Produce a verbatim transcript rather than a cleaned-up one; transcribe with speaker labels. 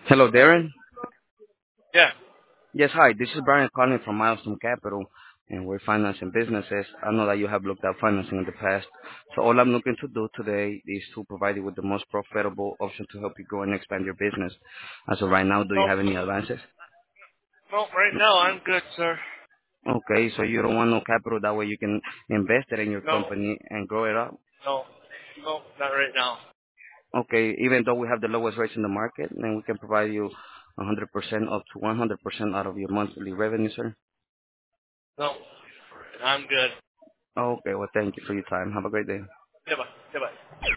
Speaker 1: Hello, Darren.
Speaker 2: Yeah.
Speaker 1: Yes, hi. This is Brian calling from Milestone Capital, and we're financing businesses. I know that you have looked at financing in the past. So all I'm looking to do today is to provide you with the most profitable option to help you grow and expand your business. As of right now, do you
Speaker 2: No,
Speaker 1: have any advances?
Speaker 2: no, right now I'm good, sir.
Speaker 1: Okay, so you don't want no capital. That way you can invest it in your
Speaker 2: No,
Speaker 1: company and grow it up.
Speaker 2: no, no, not right now.
Speaker 1: Okay, even though we have the lowest rates in the market, then we can provide you one hundred percent up to one hundred percent out of your monthly revenue, sir.
Speaker 2: No, I'm good.
Speaker 1: Okay, well, thank you for your time. Have a great day.
Speaker 2: Goodbye, goodbye.